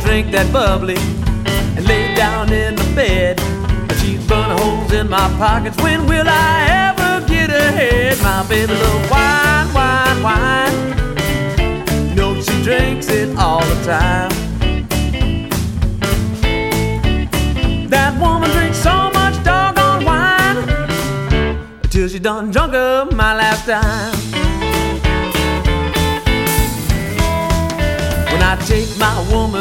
drink that bubbly and lay down in the bed. She's burning holes in my pockets. When will I ever get ahead? My baby loves wine, wine, wine. No, she drinks it all the time. That woman drinks so much doggone wine till she done drunk up my last time. When I take my woman